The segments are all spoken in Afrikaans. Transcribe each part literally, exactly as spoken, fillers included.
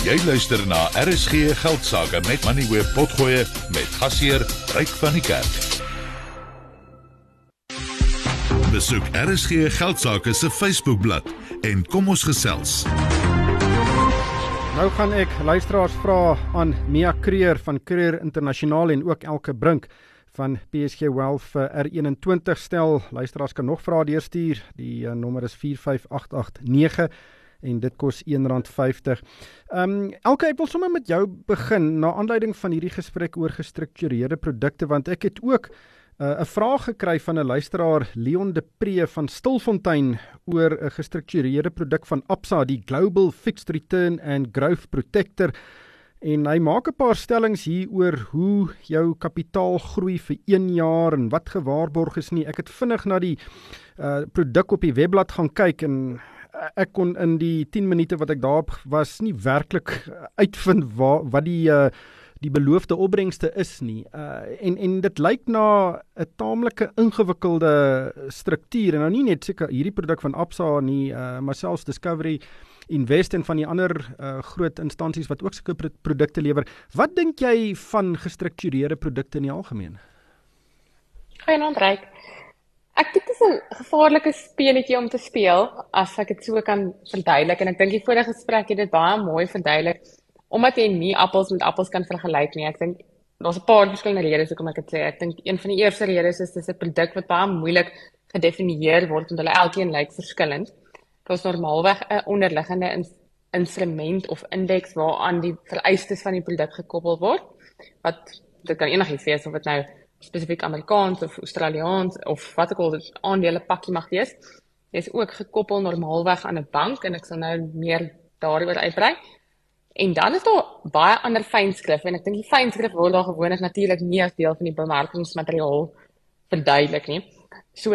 Jy luister na R S G Geldsaake met Money Web Potgoe met gasheer Ryk van die Kerk. Besoek R S G Geldsaake se Facebookblad en kom ons gesels. Nou gaan ek luisteraars vra aan Mia Creer van Creer Internasionaal en ook Elke Brink van P S G Wealth vir R eenentwintig stel. Luisteraars kan nog vrae deurstuur. Die uh, nommer is vier vyf agt agt nege en dit kos een rand vyftig. Um, Elke, ek wil sommer met jou begin na aanleiding van hierdie gesprek oor gestruktureerde produkte, want ek het ook 'n uh, vraag gekry van 'n luisteraar, Leon de Pre van Stilfontein, oor 'n gestruktureerde produk van Absa, die Global Fixed Return and Growth Protector. En hy maak 'n paar stellings hier oor hoe jou kapitaal groei vir een jaar en wat gewaarborg is nie. Ek het vinnig na die uh, produk op die webblad gaan kyk en ek kon in die tien minute wat ek daar was nie werklik uitvind waar, wat die uh, die beloofde opbrengste is nie. Uh, en, en dit lyk na 'n taamlike ingewikkelde struktuur, en nou nie net seker hierdie produk van Absa nie, uh, maar selfs Discovery, Invest en van die ander uh, groot instansies wat ook sulke produkte lewer. Wat dink jy van gestruktureerde produkte in die algemeen? Goeienaand, Ryk. Ek dink dit is 'n gevaarlike speletjie om te speel, as ek dit so kan verduidelik, en ek dink die vorige gesprek het dit baie mooi verduidelik, omdat jy nie appels met appels kan vergelyk nie. Ek dink daar's 'n paar verskillende redes hoekom ek dit sê. Ek dink een van die eerste redes is dis 'n produk wat baie moeilik gedefinieer word, want hulle elkeen lyk verskillend. Dit is normaalweg 'n onderliggende in- instrument of indeks waaraan die vereistes van die produk gekoppel word, wat dit kan enigiets wees, of dit nou spesifiek Amerikaans of Australiaans of wat ek al dit aandele pakkie mag wees. Dit is ook gekoppel normaalweg aan 'n bank, en ek sal nou meer daaroor uitbrei. En dan is daar baie ander fynskrif, en ek dink die fynskrif word daar gewoonlik natuurlik nie as deel van die bemarkingsmateriaal verduidelik nie. So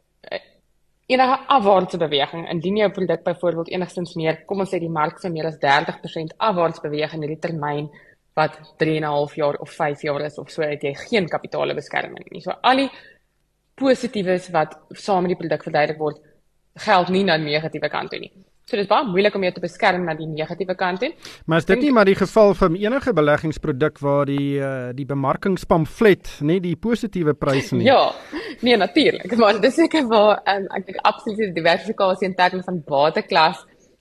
enige afwaartse beweging, indien jou produk byvoorbeeld enigstens meer, kom ons sê die mark sou meer as dertig persent afwaarts beweeg in hierdie termyn, wat drie en 'n half jaar of vyf jaar is of so, het jy geen kapitale beskerming nie. So al die positiefes wat saam met die produk verduidelik word, geld nie na die negatiewe kant toe nie. So dit is baie moeilik om jou te beskerm na die negatiewe kant toe. Maar is dit nie maar die geval van enige beleggingsproduk waar die uh, die bemarkingspamflet nie die positiewe pryse nie? Ja, nee, natuurlik, maar dis seker waar um, ek dink absoluut diversifikasie in terme van bateklas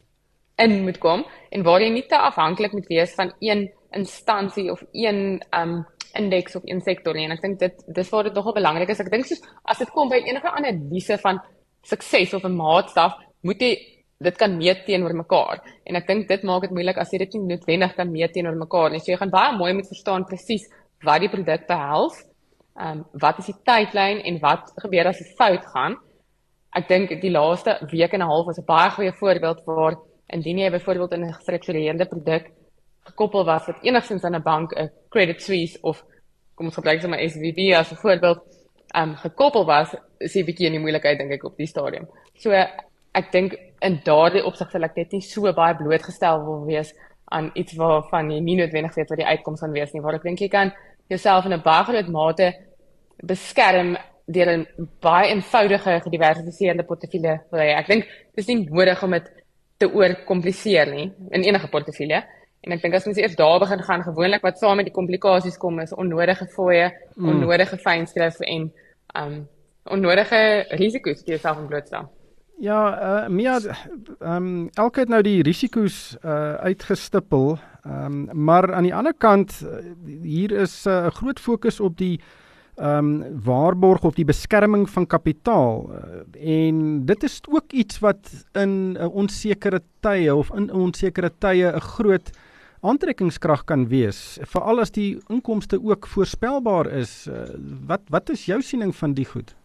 in moet kom, en waar jy nie te afhanklik moet wees van een instansie of een um, indeks of een sektor nie. En ek dink dit dis waar dit nogal belangrik is. Ek dink soos as dit kom by enige analise van sukses of 'n maatstaf, moet jy dit kan meet teenoor mekaar. En ek dink dit maak dit moeilik as jy dit nie noodwendig kan meet teenoor mekaar nie. So jy gaan baie mooi moet verstaan presies wat die produk behels, um, wat is die tydlyn en wat gebeur as dit fout gaan. Ek dink die laaste week en 'n half was 'n baie goeie voorbeeld waar indien jy byvoorbeeld in 'n gestruktureerde produk gekoppel was wat enigstens aan 'n bank, 'n Credit Suisse of kom ons gebruik sommer S V B as 'n voorbeeld, um, gekoppel was, is jy 'n bietjie in die moeilikheid dink ek op die stadium. So ek dink in daardie opsig sal ek dit nie so baie blootgestel wil wees aan iets waarvan jy nie noodwendig weet wat die uitkoms gaan wees nie, waar ek dink jy kan jouself in 'n baie groot mate beskerm deur 'n baie eenvoudige gediversifiseerde portefeulje. Ek dink dit is nie nodig om dit te oorkompliseer nie in enige portefeulje. En ek dink as mens eers daar begin gaan, gewoonlik wat saam met die komplikasies kom is onnodige fooie, mm. onnodige fynskrif en um, onnodige risiko's die jouself in blootstel. Ja, uh, Mia, um, Elke het nou die risiko's uh, uitgestippel, um, maar aan die ander kant, hier is 'n uh, groot fokus op die um, waarborg of die beskerming van kapitaal. Uh, en dit is ook iets wat in uh, onsekere tye of in onsekere tye 'n groot aantrekkingskrag kan wees, veral as die inkomste ook voorspelbaar is. Uh, wat, wat is jou siening van die goed?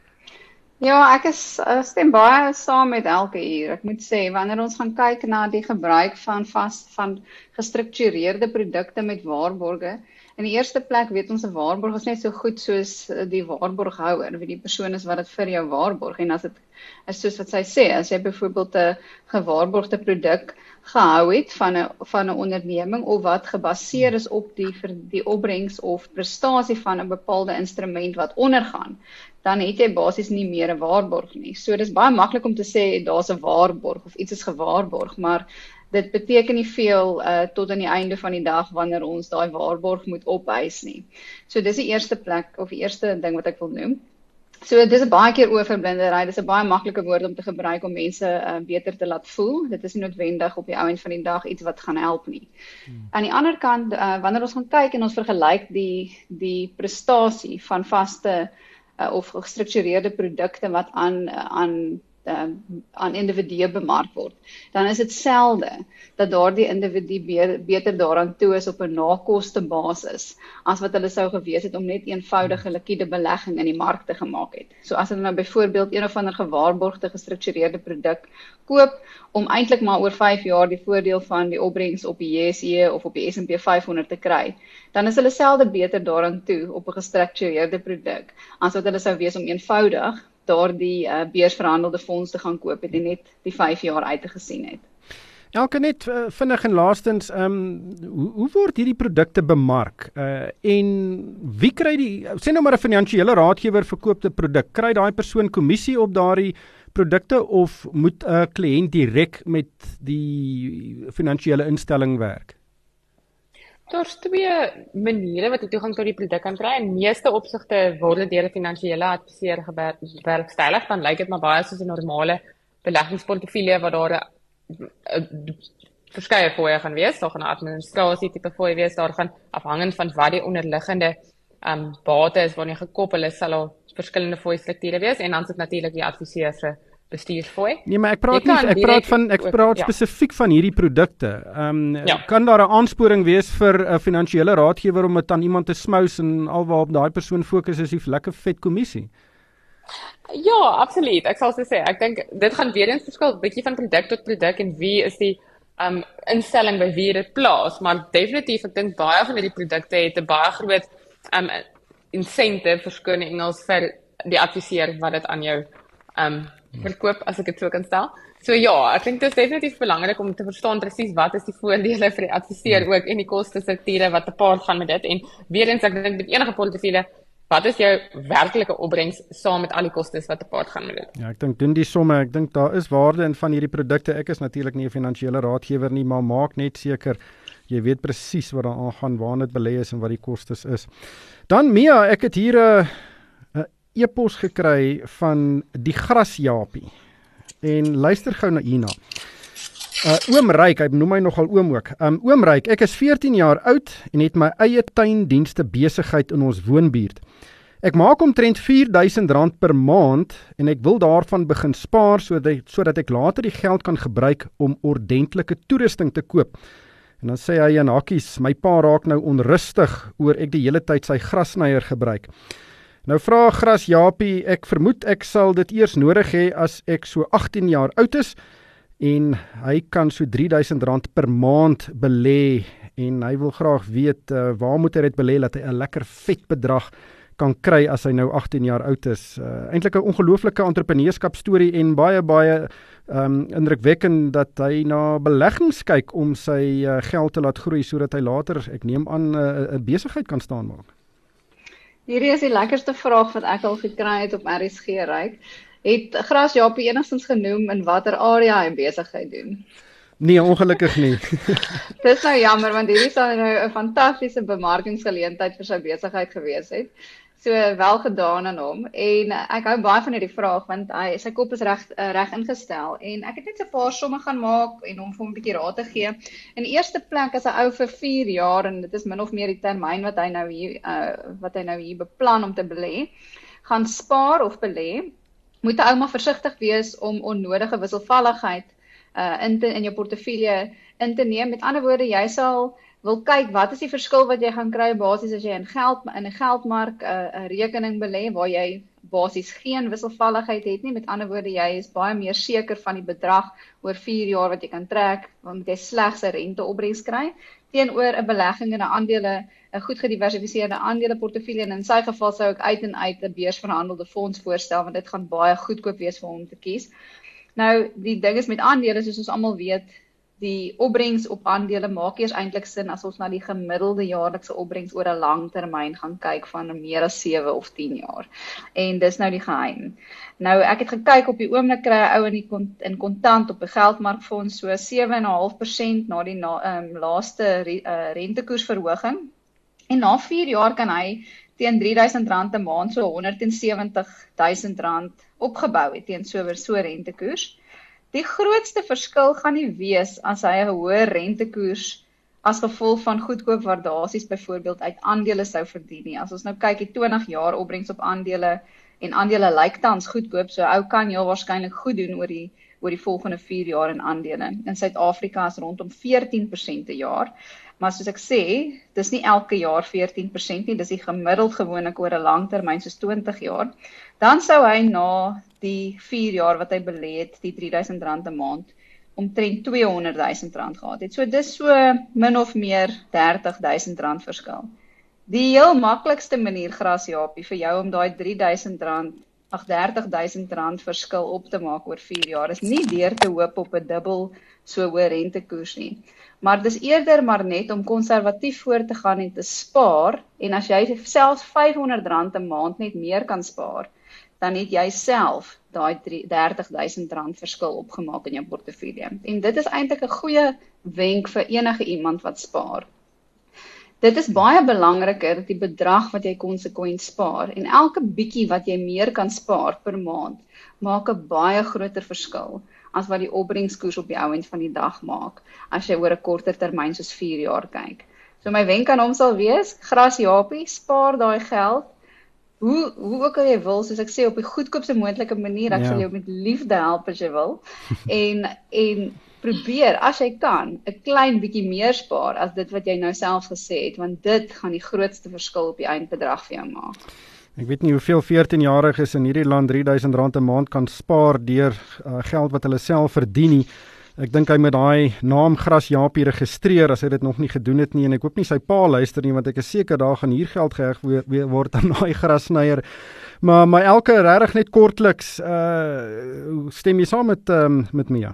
Ja, ek is uh, stem baie saam met Elke hier. Ek moet sê, wanneer ons gaan kyk na die gebruik van vast van gestruktureerde produkte met waarborge, in die eerste plek weet ons 'n waarborg is net so goed soos die waarborghouer, wie die persoon is wat dit vir jou waarborg. En as dit is soos wat sy sê, as jy byvoorbeeld 'n gewaarborgde produk gehou het van 'n van 'n onderneming of wat gebaseer is op die vir die opbrengs of prestasie van 'n bepaalde instrument wat ondergaan, dan het jy basies nie meer 'n waarborg nie. So dis baie maklik om te sê daar's 'n waarborg of iets is gewaarborg, maar dit beteken nie veel uh, tot aan die einde van die dag wanneer ons daai waarborg moet opeis nie. So dis die eerste plek of die eerste ding wat ek wil noem. So dis 'n baie keer oorverblindery, dis 'n baie maklike woord om te gebruik om mense uh, beter te laat voel. Dit is nie noodwendig op die ou end van die dag iets wat gaan help nie. Hmm. Aan die ander kant, uh, wanneer ons gaan kyk en ons vergelyk die die prestasie van vaste uh, of gestruktureerde produkte wat aan aan uh, aan individue bemark word, dan is dit selde dat daardie individu be beter daaraan toe is op 'n nakoste basis as wat hulle sou gewees het om net eenvoudige liquide belegging in die mark te gemaak het. So as hulle nou byvoorbeeld een of ander gewaarborgde gestruktureerde produk koop om eintlik maar oor vyf jaar die voordeel van die opbrengs op die J S E of op die S en P vyf honderd te kry, dan is hulle selde beter daaraan toe op 'n gestruktureerde produk as wat hulle sou wees om eenvoudig daardie uh, beursverhandelde fonds te gaan koop het en net die vyf jaar uit te gesien het. Elke net uh, vinnig en laastens, um, hoe, hoe word hierdie produkte bemark? Uh, en wie kry die, sê nou maar 'n finansiële raadgewer verkoop 'n produk, kry daai persoon kommissie op daardie produkte of moet 'n uh, kliënt direk met die finansiële instelling werk? Daar's twee maniere wat jy toegang tot die produk kan kry. In meeste opsigte word dit deur 'n finansiële adviseur bewerkstellig, dan lyk dit maar baie soos 'n normale beleggingsportefeulje waar daar 'n verskeie fooie gaan wees, daar gaan 'n administrasie tipe fooi wees, daar gaan afhangend van wat die onderliggende um, bate is waarna gekoppel is, sal daar verskillende fooi strukture wees en dan sit natuurlik die adviseur se bestuursfooi. Nee, maar ek praat nie, ek praat van ek praat ook, spesifiek ja. van hierdie produkte. Ehm um, ja. Kan daar 'n aansporing wees vir 'n finansiële raadgewer om dit aan iemand te smous en alwaarop daai persoon fokus is die lekker vet kommissie? Ja, absoluut. Ek sal so sê. Ek dink dit gaan weer eens verskil bietjie van produk tot produk en wie is die um instelling by wie dit plaas, maar definitief ek dink baie van hierdie produkte het 'n baie groot um incentive verskoon in Engels vir die adviseur wat dit aan jou um verkoop, as ek dit so kan stel. So ja, ek dink dit is definitief belangrik om te verstaan presies wat is die voordele vir die adviseur ook en die kostestrukture wat gepaard gaan met dit en weer eens ek dink met enige portefeulje wat is jou werklike opbrengs saam met al die kostes wat gepaard gaan met dit? Ja, ek dink doen die somme, ek dink daar is waarde in van hierdie produkte. Ek is natuurlik nie 'n finansiële raadgewer nie, maar maak net seker jy weet presies wat daar aangaan, waar dit belê is en wat die kostes is. Dan Mia, ek het hier 'n uh, e-pos gekry van die grasjapie. En luister gou na hierna. Uh, oom Ryk, hy noem my nogal oom ook. Um, oom Ryk, ek is veertien jaar oud en het my eie tuindienste besigheid in ons woonbuurt. Ek maak omtrent vier duisend rand per maand en ek wil daarvan begin spaar sodat, sodat ek later die geld kan gebruik om ordentlike toerusting te koop. En dan sê hy in hakkies, my pa raak nou onrustig oor ek die hele tyd sy grasnyer gebruik. Nou vra grasjapie, ek vermoed ek sal dit eers nodig hê as ek so agtien jaar oud is, en hy kan so drie duisend rand per maand belê en hy wil graag weet uh, waar moet hy dit belê dat hy 'n lekker vet bedrag kan kry as hy nou agtien jaar oud is. Uh, eintlik 'n ongelooflike entrepreneurskapstorie en baie baie um, indrukwekkend dat hy na beleggings kyk om sy uh, geld te laat groei sodat hy later, ek neem aan, 'n uh, besigheid kan staan maak. Hierdie is die lekkerste vraag wat ek al gekry het op R S G Ryk. Het grasjapie enigstens genoem in watter area hy besigheid doen? Nee, ongelukkig nie. Dis nou jammer, want hierdie sal nou 'n fantastiese bemarkingsgeleentheid vir sy besigheid gewees het. So wel gedaan aan hom. En ek hou baie van hierdie vraag, want hy, sy kop is reg reg ingestel. En ek het net so 'n paar somme gaan maak en hom vir 'n bietjie raad te gee. In die eerste plek as 'n ou vir vier jaar, en dit is min of meer die termyn wat hy nou hier, uh, wat hy nou hier beplan om te belê, gaan spaar of belê, moet 'n ouma versigtig wees om onnodige wisselvalligheid uh, in, te, in jou portefeulje in te neem. Met ander woorde, jy sal wil kyk wat is die verskil wat jy gaan kry basies as jy in geld in 'n geldmark 'n uh, rekening belê waar jy basies geen wisselvalligheid het nie. Met ander woorde, jy is baie meer seker van die bedrag oor vier jaar wat jy kan trek, want jy slegs 'n renteopbrengs kry teenoor 'n belegging in 'n aandele 'n goed gediversifiseerde aandeleportefeulje, en in sy geval sou ek uit en uit 'n beursverhandelde fonds voorstel, want dit gaan baie goedkoop wees vir hom te kies. Nou, die ding is met aandele, soos ons almal weet, die opbrengs op aandele maak eers eintlik sin as ons na die gemiddelde jaarlikse opbrengs oor 'n lang termyn gaan kyk van meer as sewe of tien jaar. En dis nou die geheim. Nou ek het gekyk op die oomblik kry 'n ou in die kont, in kontant op 'n geldmarkfonds so sewe komma vyf persent na die na, um, laaste re, uh, rentekoersverhoging. En na vier jaar kan hy teen drie duisend rand 'n maand so honderd en sewentig duisend rand opgebou het teen so 'n so rentekoers. Die grootste verskil gaan nie wees as hy 'n hoër rentekoers as gevolg van goedkoop waardasies byvoorbeeld uit aandele sou verdien nie. As ons nou kyk, die twintig jaar opbrengs op aandele en aandele lyk tans goedkoop, so ou kan heel waarskynlik goed doen oor die oor die volgende vier jaar in aandele. In Suid-Afrika is rondom veertien persent per jaar. Maar soos ek sê, dis nie elke jaar veertien persent nie, dis die gemiddeld gewoonlik oor 'n lang termyn soos twintig jaar. Dan sou hy na die vier jaar wat hy belê het, die drie duisend rand 'n maand, omtrent tweehonderd duisend rand gehad het. So dis so min of meer dertig duisend rand verskil. Die heel maklikste manier, Grasjapie, vir jou om daai drie duisend rand, ag dertig duisend rand verskil op te maak oor vier jaar is nie deur te hoop op 'n dubbel so hoë rentekoers nie. Maar dis eerder maar net om konservatief voor te gaan en te spaar, en as jy selfs vyfhonderd rand 'n maand net meer kan spaar, dan het jy self daai dertig duisend rand verskil opgemaak in jou portefeulje. En dit is eintlik 'n goeie wenk vir enige iemand wat spaar. Dit is baie belangriker, die bedrag wat jy konsekwent spaar, en elke bietjie wat jy meer kan spaar per maand, maak 'n baie groter verskil as wat die opbrengskoers op die ou end van die dag maak, as jy oor 'n korter termyn soos vier jaar kyk. So my wenk aan hom sal wees, Grasjapie, spaar daai geld, hoe, hoe ook al jy wil, soos ek sê, op die goedkoopste moontlike manier, ek ja. sal jou met liefde help as jy wil, en, en probeer, as jy kan, 'n klein bietjie meer spaar as dit wat jy nou self gesê het, want dit gaan die grootste verskil op die eindbedrag vir jou maak. Ek weet nie hoeveel veertien-jariges in hierdie land drie duisend rand 'n maand kan spaar deur uh, geld wat hulle self verdien nie. Ek dink hy met daai naam Grasjapie registreer as hy dit nog nie gedoen het nie, en ek hoop nie sy pa luister nie, want ek is seker daar gaan hier geld geheg word aan daai grassnyer. Maar maar elke regtig net kortliks, uh, stem jy saam met um, met Mia?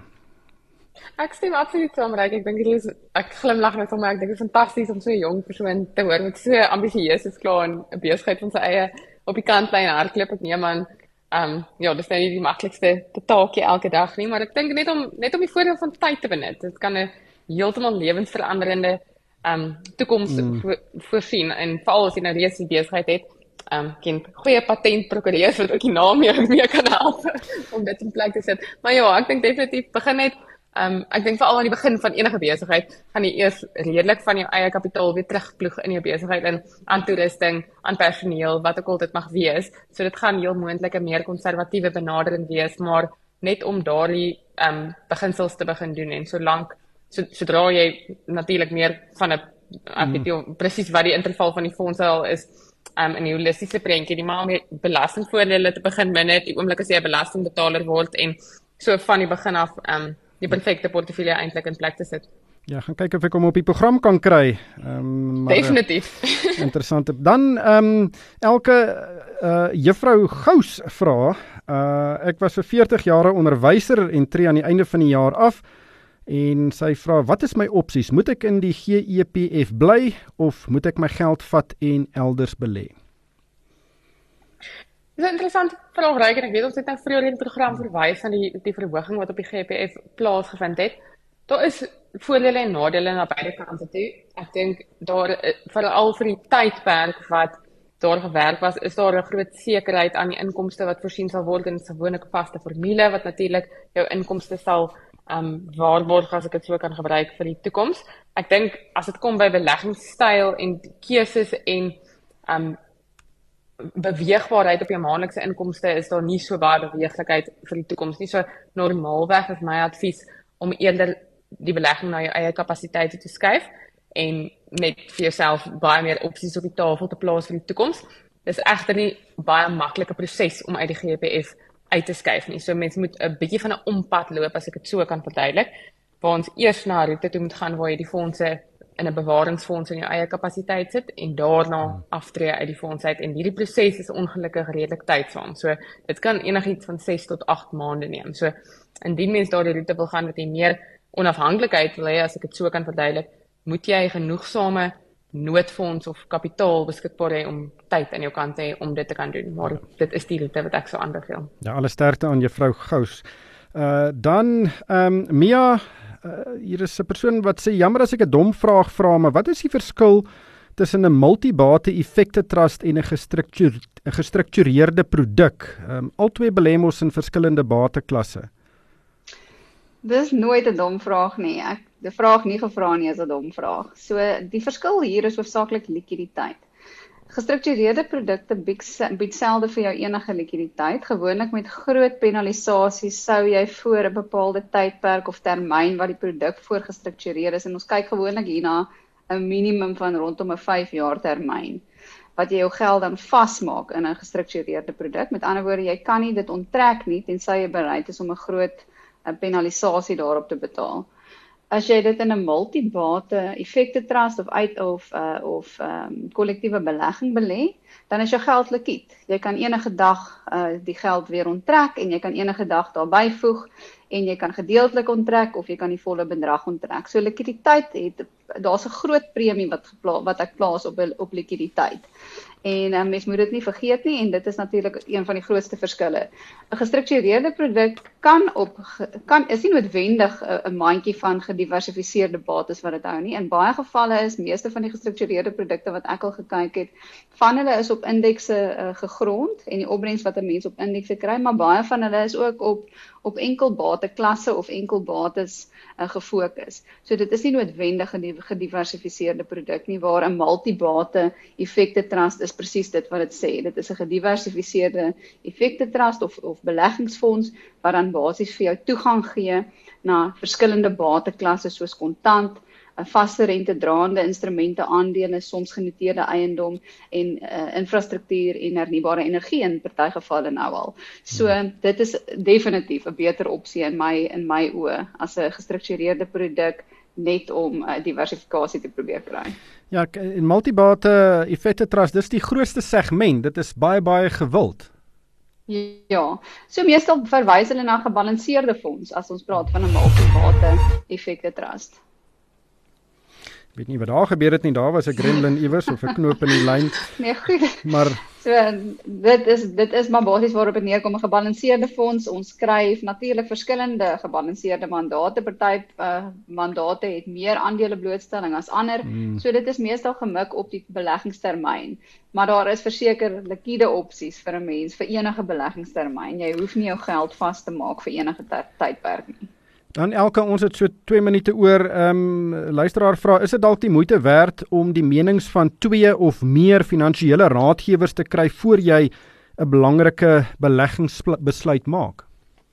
Ek stem absoluut saam, Ryk. Ek dink dit is, ek glimlag net om my, ek dink dit is fantasties om so 'n jong persoon te hoor met so ambisieus is klaar en 'n besigheid van sy eie op die kantlyn hardloop. Ek neem aan, um, ja, dis nou nie die maklikste taakie elke dag nie, maar ek dink net om net om die voordeel van tyd te benut. Dit kan 'n heeltemal lewensveranderende um, toekoms mm. vo voorsien, en veral as jy nou reeds die besigheid het, um, ken goeie patentprokureurs wat ook die naam jou mee kan help om dit in plek te sit. Maar ja, ek dink definitief begin net. Um, ek dink veral aan die begin van enige besigheid, gaan jy eers redelik van jou eie kapitaal weer terugploeg in jou besigheid, in aan toerusting, aan personeel, wat ook al dit mag wees. So dit gaan heel moontlik 'n meer konservatiewe benadering wees, maar net om daardie um, beginsels te begin doen, en solank, so, sodra jy natuurlik meer van 'n, ek weet nie presies wat die interval van die fondse al is, um, in die holistiese prentjie, die maar om die belastingvoordele te begin binne, die oomblik as jy 'n belastingbetaler word, en so van die begin af, um, die perfekte portefeulje eintlik in plek te sit. Ja, gaan kyk of ek hom op die program kan kry. Um, maar, Definitief. Interessant. Dan um, elke uh, juffrou Gous vra, uh, ek was vir veertig jare onderwyser en tree aan die einde van die jaar af, en sy vra, wat is my opsies? Moet ek in die G E P F bly, of moet ek my geld vat en elders belê? Dit is 'n interessante vraag, Ryk, en ek weet ons het nou vroeër in die program verwys aan die, die verhoging wat op die G E P F plaasgevind het. Daar is voordele en nadele na beide kante toe. Ek dink daar, veral vir die tydperk wat daar gewerk was, is daar 'n groot sekerheid aan die inkomste wat voorsien sal word, en 'n gewone vaste formule wat natuurlik jou inkomste sal um, waarborg, as ek dit so kan gebruik, vir die toekoms. Ek dink as dit kom by beleggingsstyl en keuses en um, beweegbaarheid op jou maandelikse inkomste, is daar nie so baie beweeglikheid vir die toekoms nie. So normaalweg is my advies om eerder die belegging na jou eie kapasiteite te skuif en net vir jouself baie meer opsies op die tafel te plaas vir die toekoms. Dis egter nie baie maklike proses om uit die G E P F uit te skuif nie. So mense moet 'n bietjie van 'n ompad loop, as ek dit so kan verduidelik, waar ons eers na 'n roete toe moet gaan waar jy die fondse in 'n bewaringsfonds in jou eie kapasiteit sit en daarna aftree uit die fonds uit. En hierdie proses is ongelukkig redelik tydsaam. So dit kan enigiets van ses tot agt maande neem. So indien mens daardie roete wil gaan wat jy meer onafhanklikheid wil hê, as ek dit so kan verduidelik, moet jy genoegsame noodfonds of kapitaal beskikbaar hê om tyd aan jou kant te hê om dit te kan doen. Maar dit is die route wat ek sou aanbeveel. Ja, alle sterkte aan juffrou Gous. Uh, dan, um, Mia, uh, hier is 'n persoon wat sê, jammer as ek 'n dom vraag vra, maar wat is die verskil tussen 'n multibate effekte trust en 'n gestruktureerde, gestruktureerde produk? Um, Albei belê mos in verskillende bateklasse. Dis nooit 'n dom vraag nie. Ek die vraag nie gevra nie is 'n dom vraag. So die verskil hier is hoofsaaklik likwiditeit. Gestruktureerde produkte bied selde vir jou enige likwiditeit. Gewoonlik met groot penalisasies sou jy voor 'n bepaalde tydperk of termyn wat die produk voorgestruktureer is, en ons kyk gewoonlik hierna 'n minimum van rondom 'n vyf jaar termyn, wat jy jou geld dan vasmaak in 'n gestruktureerde produk. Met ander woorde, jy kan nie dit onttrek nie tensy jy bereid is om 'n groot 'n penalisasie daarop te betaal. As jy dit in 'n multibate effekte trust of uit of uh, of um, kollektiewe belegging belê, dan is jou geld likwid. Jy kan enige dag uh, die geld weer onttrek en jy kan enige dag daarby voeg en jy kan gedeeltelik onttrek of jy kan die volle bedrag onttrek. So likwiditeit het daar's 'n groot premie wat gepla, wat ek plaas op op likwiditeit. En um, mens moet dit nie vergeet nie, en dit is natuurlik een van die grootste verskille. 'n Gestruktureerde produk kan op kan is nie noodwendig 'n mandjie van gediversifiseerde bates wat dit hou nie. In baie gevalle is meeste van die gestruktureerde produkte wat ek al gekyk het, van hulle is op indekse uh, gegrond en die opbrengs wat 'n mens op indekse kry, maar baie van hulle is ook op op enkel bateklasse of enkel bates uh, gefokus. So dit is nie noodwendig 'n gediversifiseerde produk nie, waar 'n multibate effekte trust is presies dit wat dit sê. Dit is 'n gediversifiseerde effekte trust of of beleggingsfonds wat dan basies vir jou toegang gee na verskillende bateklasse soos kontant, 'n vaste rente draande instrumente, aandele, soms genoteerde eiendom en uh, infrastruktuur en hernubare energie in party gevalle nou al. So dit is definitief 'n beter opsie in my in my oë as 'n gestruktureerde produk, net om uh, diversifikasie te probeer kry. Ja, in multibate effekte trust, dis die grootste segment. Dit is baie baie gewild. Ja, so meestal verwys hulle na gebalanseerde fonds as ons praat van 'n multibate effekte trust. Ek weet nie wat daar gebeur het nie, daar was 'n gremlin iewers of 'n knoop in die lyn. Nee, goed. Maar so dit is dit is maar basies waarop dit neerkom, 'n gebalanseerde fonds. Ons skryf natuurlik verskillende gebalanseerde mandate. Party uh, mandate het meer aandele blootstelling as ander. Mm. So dit is meestal gemik op die beleggingstermyn. Maar daar is verseker likwide opsies vir 'n mens vir enige beleggingstermyn. Jy hoef nie jou geld vas te maak vir enige tydperk nie. Dan Elke, ons het so twee minute oor. Um, luisteraar vra, is dit dalk die moeite werd om die menings van twee of meer finansiële raadgewers te kry voor jy 'n belangrike beleggingsbesluit maak?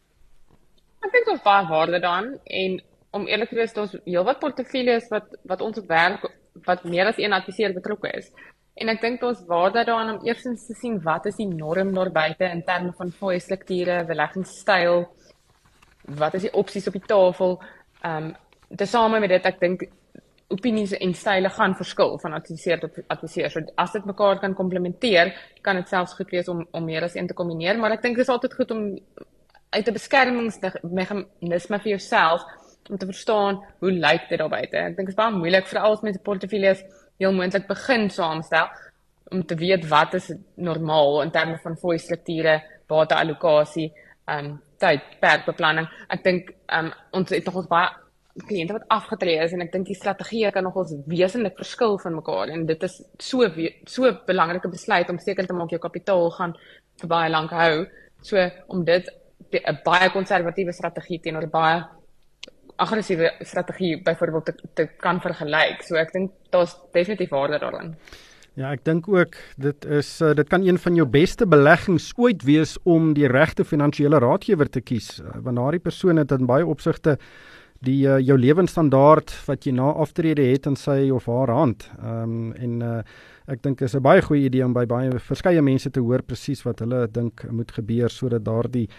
Ek dink ons baie waarde daaraan, en om eerlik te wees, daar's heelwat portefeuilles wat wat ons op werk wat meer as een adviseur betrokke is. En ek dink ons waarde daaraan om eerstens te sien wat is die norm daar buite in terme van fooie-strukture, beleggingsstyl. Wat is die opsies op die tafel? Um, tesame met dit, ek dink opinies en style gaan verskil van adviseur tot adviseur. So as dit mekaar kan komplementeer, kan dit selfs goed wees om om meer as een te kombineer, maar ek dink dit is altyd goed om uit 'n beskermingsmeganisme vir jouself om te verstaan hoe lyk dit daar buite. Ek dink dit is baie moeilik vir al met portefeuilles heel moontlik begin saamstel om te weet wat is normaal in terme van fooie-strukture, bateallokasie, um, tydperkbeplanning. Ek dink um, ons het nog ons baie kliënte wat afgetree is en ek dink die strategieë kan nog ons wesentlik verskil van mekaar en dit is so so 'n belangrike besluit om seker te maak jou kapitaal gaan vir baie lank hou. So om dit 'n baie konservatiewe strategie teenoor 'n baie aggressiewe strategie byvoorbeeld te, te kan vergelyk. So ek dink daar's definitief waarde daarin. Ja, ek dink ook dit is uh, dit kan een van jou beste beleggings ooit wees om die regte finansiële raadgewer te kies, uh, want daardie persoon het in baie opsigte die uh, jou lewensstandaard wat jy na aftrede het in sy of haar hand. Um, en uh, ek dink is 'n baie goeie idee om by baie verskeie mense te hoor presies wat hulle dink moet gebeur sodat daardie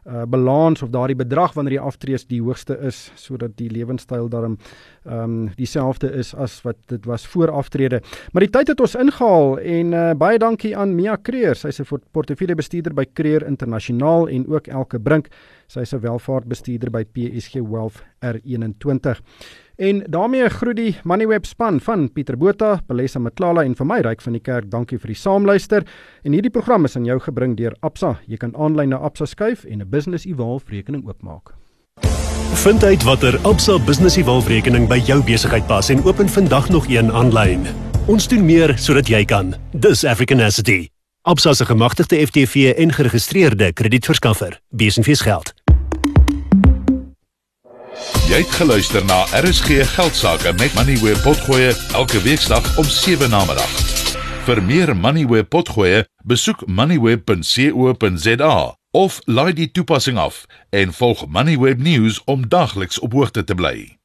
uh, balans of daardie bedrag wanneer die aftrees die hoogste is, sodat die lewenstyl daarom um, dieselfde is as wat dit was voor aftrede. Maar die tyd het ons ingehaal en uh, baie dankie aan Mia Creer, sy is 'n portefeuljebestuurder by Creer Internasionaal en ook Elke Brink, sy is 'n welvaartbestuurder by P S G Wealth R eenentwintig. En daarmee groet die Moneyweb span van Pieter Botha, Palesa Matlala en van my Ryk van die Kerk. Dankie vir die saamluister. En hierdie program is aan jou gebring deur Absa. Jy kan aanlyn na Absa skuif en 'n Business Evolve rekening oopmaak. Vind uit watter Absa Business Evolve rekening by jou besigheid pas en open vandag nog een aanlyn. Ons doen meer sodat jy kan. Dis Africanacity. Absa is 'n gemagtigde F T V en geregistreerde kredietverskaffer. Bees en Vies Geld. Jy het geluister na R S G Geldsaake met Moneyweb Potgoe elke weeksdag om sewe namiddag. Vir meer Moneyweb Potgoe, besoek moneyweb punt co punt za of laai die toepassing af en volg Moneyweb News om dagliks op hoogte te bly.